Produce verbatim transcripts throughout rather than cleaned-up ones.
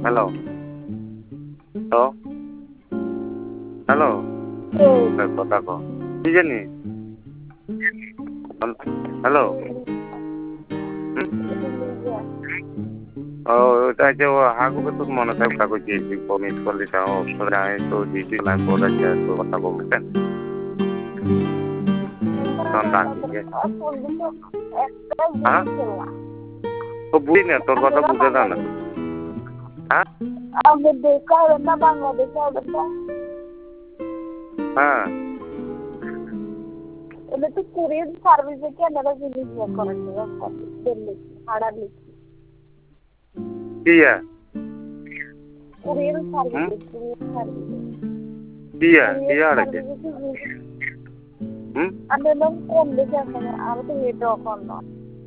hello hello hello কথা কো কি জানি হ্যালো ও ওটা যে ও হাগুকে তো মনে থাকে কাগজ দিয়েছি মিস করলে তাও অবসরে আয় তো দিয়েছি লাইন বোর্ড আছে তো কথা বলতেন হ্যাঁ তো বুঝি না তোর কথা বুঝে না না হ্যাঁ হ্যাঁ এটা তো কুরিয়ার সার্ভিসে কেনারা জিনিস ইয়ে করেন দিল্লি ভাড়া লিখি কিয়া কুরিয়ার সার্ভিস কুরিয়ার সার্ভিস কিয়া কিয়া আছে হুম আমি নাম কোন দেশে আছে আমি তো এটা এখন না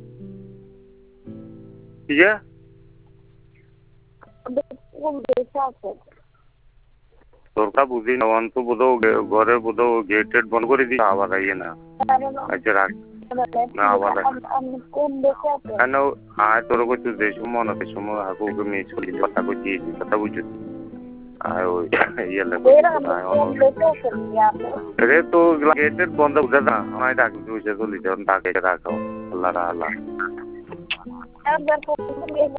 কিয়া কোন দেশে আছে তোরটা বুঝি না অন্ত বোধ ঘরে বোধ গেটেড বন্ধ করে দিই আবার আইয়ে না আচ্ছা রাখ না আবার কোন দেশে আছে কেন আয় তোর কইতে যে সময় না সময় হাকুকে মিস করি কথা কইছি কথা বুঝছি আর ওই ইয়ে লাগে রে তো গেটেড বন্ধ বুঝে না আমায় ডাক দিয়েছে চলি যখন ডাকে রাখো আল্লাহ আল্লাহ